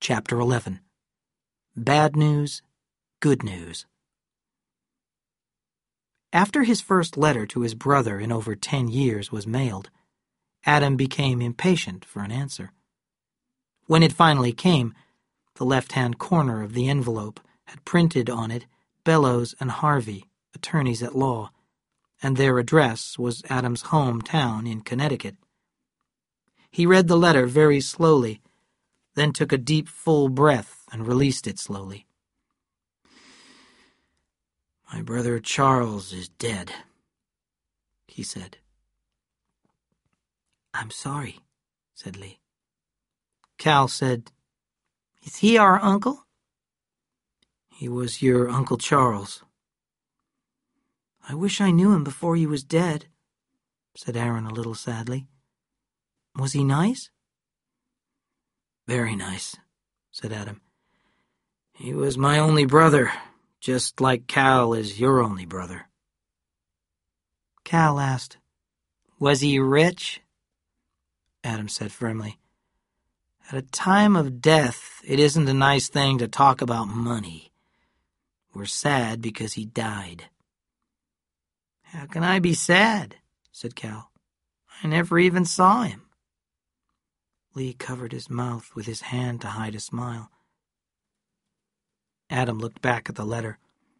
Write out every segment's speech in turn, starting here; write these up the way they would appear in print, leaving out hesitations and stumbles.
Chapter 11. Bad News, Good News. After his first letter to his brother in over 10 years was mailed, Adam became impatient for an answer. When it finally came, the left-hand corner of the envelope had printed on it Bellows and Harvey, attorneys at law, and their address was Adam's hometown in Connecticut. He read the letter very slowly, then took a deep, full breath and released it slowly. "My brother Charles is dead," he said. "I'm sorry," said Lee. Cal said, "Is he our uncle?" "He was your Uncle Charles." "I wish I knew him before he was dead," said Aaron a little sadly. "Was he nice?" "Very nice," said Adam. "He was my only brother, just like Cal is your only brother." Cal asked, "Was he rich?" Adam said firmly, "At a time of death, it isn't a nice thing to talk about money. We're sad because he died." "How can I be sad?" said Cal. "I never even saw him." Lee covered his mouth with his hand to hide a smile. Adam looked back at the letter.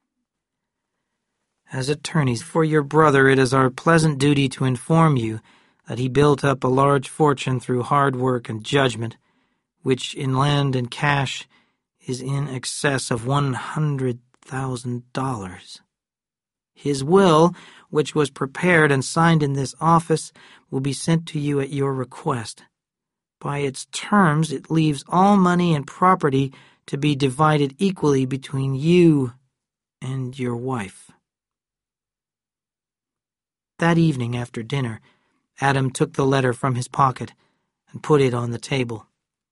"As attorneys for your brother, it is our pleasant duty to inform you that he built up a large fortune through hard work and judgment, which in land and cash is in excess of $100,000. His will, which was prepared and signed in this office, will be sent to you at your request. By its terms, it leaves all money and property to be divided equally between you and your wife." That evening after dinner, Adam took the letter from his pocket and put it on the table.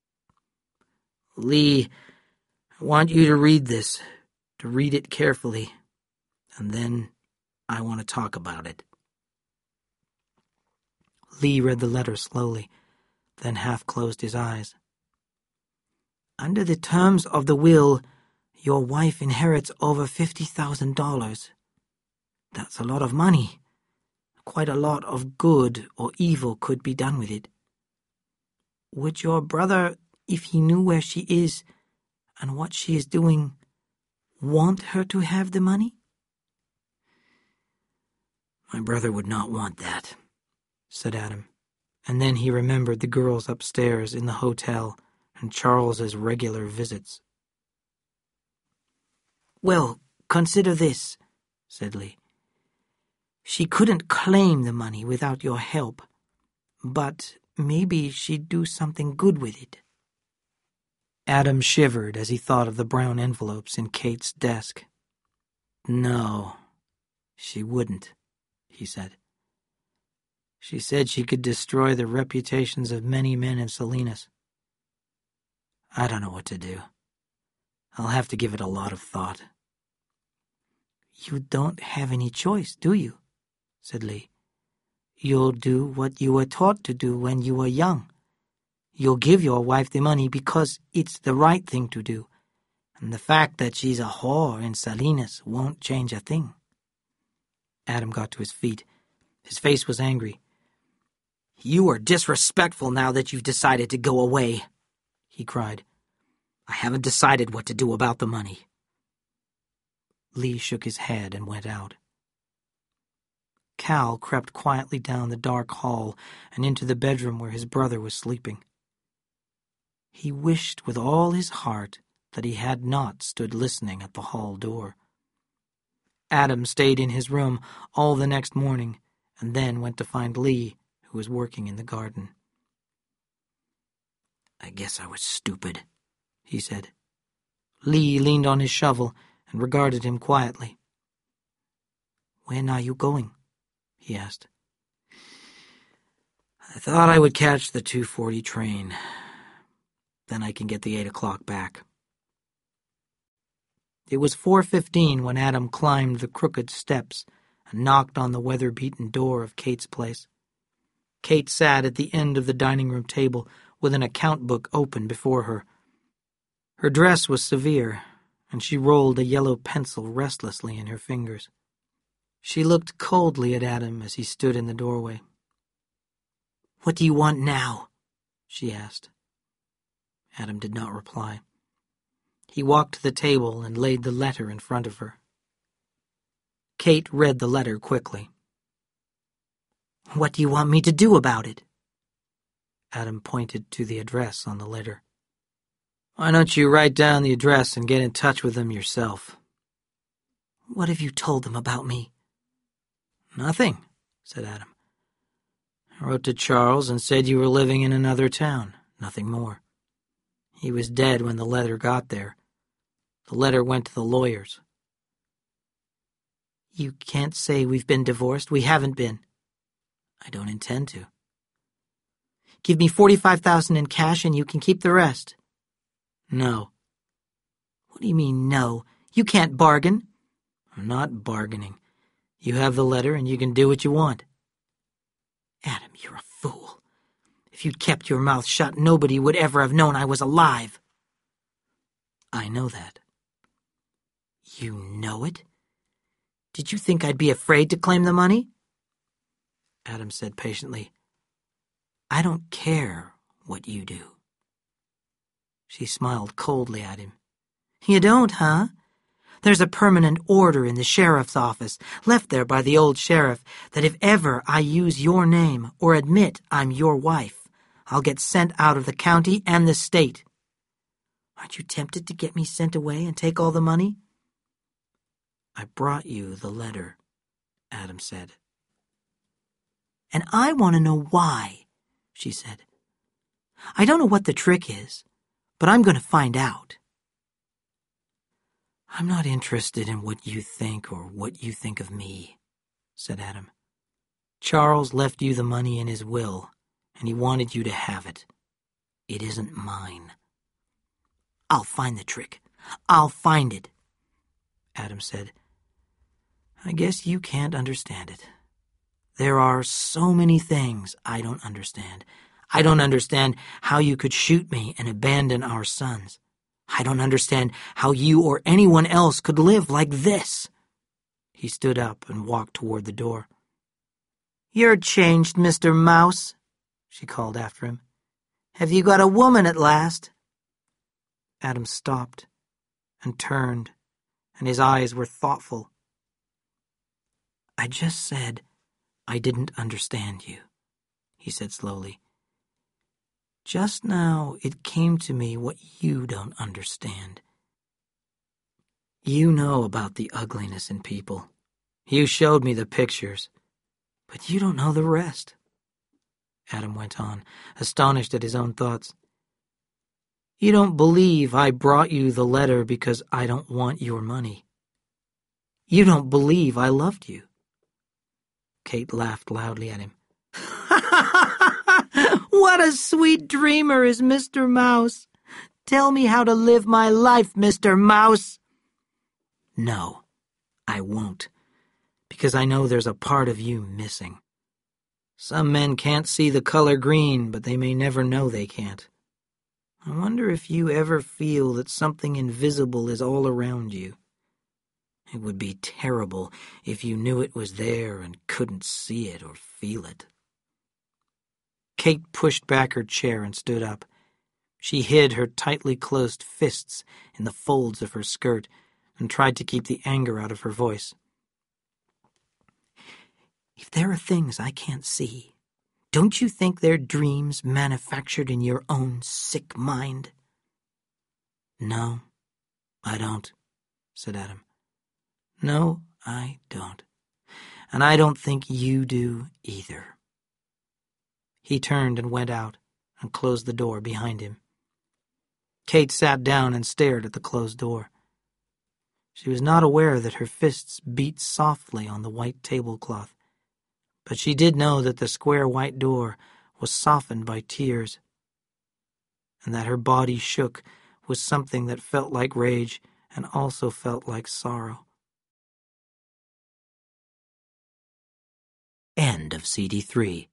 "Lee, I want you to read this, to read it carefully, and then I want to talk about it." Lee read the letter slowly, then half closed his eyes. "Under the terms of the will, your wife inherits over $50,000. That's a lot of money. Quite a lot of good or evil could be done with it. Would your brother, if he knew where she is and what she is doing, want her to have the money?" "My brother would not want that," said Adam, and then he remembered the girls upstairs in the hotel and Charles's regular visits. "Well, consider this," said Lee. "She couldn't claim the money without your help, but maybe she'd do something good with it." Adam shivered as he thought of the brown envelopes in Kate's desk. "No, she wouldn't," he said. "She said she could destroy the reputations of many men in Salinas. I don't know what to do. I'll have to give it a lot of thought." "You don't have any choice, do you?" said Lee. "You'll do what you were taught to do when you were young. You'll give your wife the money because it's the right thing to do, and the fact that she's a whore in Salinas won't change a thing." Adam got to his feet. His face was angry. "You are disrespectful now that you've decided to go away," he cried. "I haven't decided what to do about the money." Lee shook his head and went out. Cal crept quietly down the dark hall and into the bedroom where his brother was sleeping. He wished with all his heart that he had not stood listening at the hall door. Adam stayed in his room all the next morning and then went to find Lee, who was working in the garden. "I guess I was stupid," he said. Lee leaned on his shovel and regarded him quietly. "When are you going?" he asked. "I thought I would catch the 2:40 train. Then I can get the 8 o'clock back." It was 4:15 when Adam climbed the crooked steps and knocked on the weather-beaten door of Kate's place. Kate sat at the end of the dining room table with an account book open before her. Her dress was severe, and she rolled a yellow pencil restlessly in her fingers. She looked coldly at Adam as he stood in the doorway. "What do you want now?" she asked. Adam did not reply. He walked to the table and laid the letter in front of her. Kate read the letter quickly. "What do you want me to do about it?" Adam pointed to the address on the letter. "Why don't you write down the address and get in touch with them yourself?" "What have you told them about me?" "Nothing," said Adam. "I wrote to Charles and said you were living in another town. Nothing more. He was dead when the letter got there. The letter went to the lawyers." "You can't say we've been divorced. We haven't been." "I don't intend to." "Give me $45,000 in cash and you can keep the rest." "No." "What do you mean, no? You can't bargain." "I'm not bargaining. You have the letter and you can do what you want." "Adam, you're a fool. If you'd kept your mouth shut, nobody would ever have known I was alive." "I know that." "You know it? Did you think I'd be afraid to claim the money?" Adam said patiently, "I don't care what you do." She smiled coldly at him. "You don't, huh? There's a permanent order in the sheriff's office, left there by the old sheriff, that if ever I use your name or admit I'm your wife, I'll get sent out of the county and the state. Aren't you tempted to get me sent away and take all the money?" "I brought you the letter," Adam said. "And I want to know why," she said. "I don't know what the trick is, but I'm going to find out." "I'm not interested in what you think or what you think of me," said Adam. "Charles left you the money in his will, and he wanted you to have it. It isn't mine." "I'll find the trick. I'll find it," Adam said. "I guess you can't understand it. There are so many things I don't understand. I don't understand how you could shoot me and abandon our sons. I don't understand how you or anyone else could live like this." He stood up and walked toward the door. "You're changed, Mr. Mouse," she called after him. "Have you got a woman at last?" Adam stopped and turned, and his eyes were thoughtful. "I just said I didn't understand you," he said slowly. "Just now it came to me what you don't understand. You know about the ugliness in people. You showed me the pictures, but you don't know the rest." Adam went on, astonished at his own thoughts. "You don't believe I brought you the letter because I don't want your money. You don't believe I loved you." Kate laughed loudly at him. "What a sweet dreamer is Mr. Mouse. Tell me how to live my life, Mr. Mouse." "No, I won't, because I know there's a part of you missing. Some men can't see the color green, but they may never know they can't. I wonder if you ever feel that something invisible is all around you. It would be terrible if you knew it was there and couldn't see it or feel it." Kate pushed back her chair and stood up. She hid her tightly closed fists in the folds of her skirt and tried to keep the anger out of her voice. "If there are things I can't see, don't you think they're dreams manufactured in your own sick mind?" "No, I don't," said Adam. "No, I don't. And I don't think you do either." He turned and went out and closed the door behind him. Kate sat down and stared at the closed door. She was not aware that her fists beat softly on the white tablecloth, but she did know that the square white door was softened by tears, and that her body shook with something that felt like rage and also felt like sorrow. End of CD3.